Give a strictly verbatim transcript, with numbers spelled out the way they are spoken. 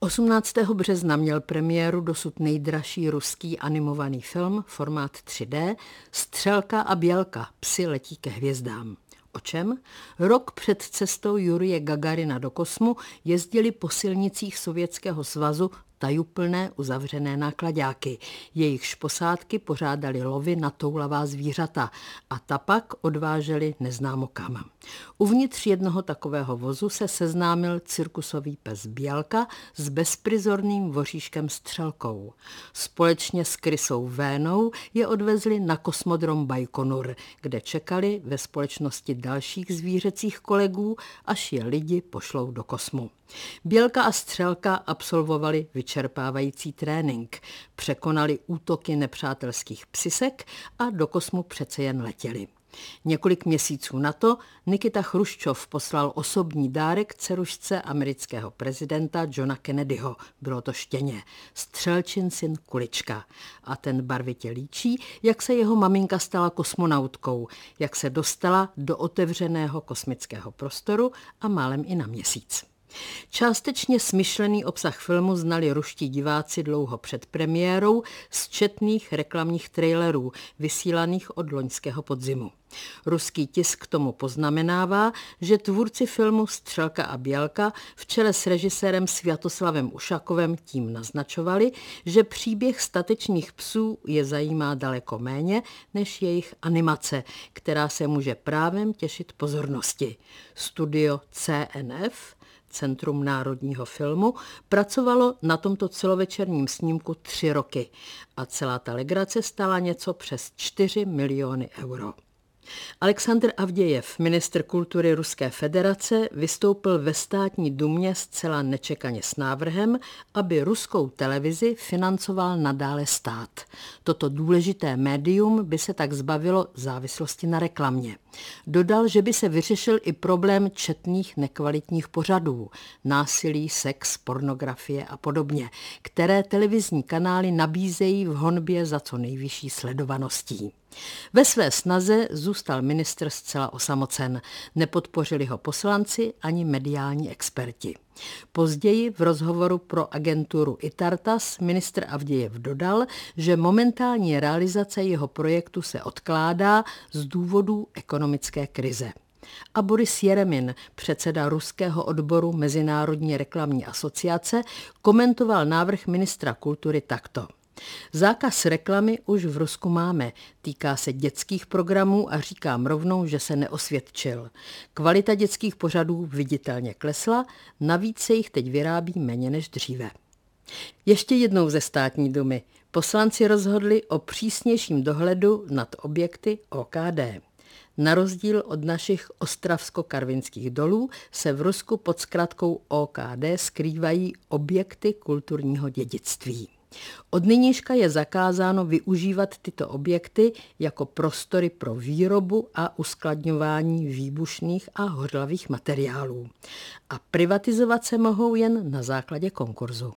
osmnáctého března měl premiéru dosud nejdražší ruský animovaný film, formát tři dé, Střelka a Bělka, psi letí ke hvězdám. O čem? Rok před cestou Jurije Gagarina do kosmu jezdili po silnicích Sovětského svazu tajuplné uzavřené náklaďáky. Jejichž posádky pořádali lovy na toulavá zvířata a ta pak odváželi neznámo kam. Uvnitř jednoho takového vozu se seznámil cirkusový pes Bělka s bezprizorným voříškem Střelkou. Společně s krysou Vénou je odvezli na kosmodrom Bajkonur, kde čekali ve společnosti dalších zvířecích kolegů, až je lidi pošlou do kosmu. Bělka a Střelka absolvovali vyčerpávající trénink, překonali útoky nepřátelských psisek a do kosmu přece jen letěli. Několik měsíců na to Nikita Chruščov poslal osobní dárek dcerušce amerického prezidenta Johna Kennedyho. Bylo to štěně, Střelčin syn Kulička. A ten barvitě líčí, jak se jeho maminka stala kosmonautkou, jak se dostala do otevřeného kosmického prostoru a málem i na měsíc. Částečně smyšlený obsah filmu znali ruští diváci dlouho před premiérou z četných reklamních trailerů, vysílaných od loňského podzimu. Ruský tisk k tomu poznamenává, že tvůrci filmu Střelka a Bělka v čele s režisérem Sviatoslavem Ušakovem tím naznačovali, že příběh statečných psů je zajímá daleko méně než jejich animace, která se může právem těšit pozornosti. Studio C N F, Centrum národního filmu, pracovalo na tomto celovečerním snímku tři roky a celá ta legrace stála něco přes čtyři miliony euro. Aleksandr Avdějev, ministr kultury Ruské federace, vystoupil ve státní dumě zcela nečekaně s návrhem, aby ruskou televizi financoval nadále stát. Toto důležité médium by se tak zbavilo závislosti na reklamě. Dodal, že by se vyřešil i problém četných nekvalitních pořadů, násilí, sex, pornografie a podobně, které televizní kanály nabízejí v honbě za co nejvyšší sledovaností. Ve své snaze zůstal ministr zcela osamocen. Nepodpořili ho poslanci ani mediální experti. Později v rozhovoru pro agenturu Itartas ministr Avdějev dodal, že momentální realizace jeho projektu se odkládá z důvodů ekonomické krize. A Boris Jeremin, předseda ruského odboru Mezinárodní reklamní asociace, komentoval návrh ministra kultury takto. Zákaz reklamy už v Rusku máme, týká se dětských programů a říkám rovnou, že se neosvědčil. Kvalita dětských pořadů viditelně klesla, navíc se jich teď vyrábí méně než dříve. Ještě jednou ze státní dumy. Poslanci rozhodli o přísnějším dohledu nad objekty O K D. Na rozdíl od našich ostravsko-karvinských dolů se v Rusku pod zkratkou O K D skrývají objekty kulturního dědictví. Od nynějška je zakázáno využívat tyto objekty jako prostory pro výrobu a uskladňování výbušných a hořlavých materiálů. A privatizovat se mohou jen na základě konkurzu.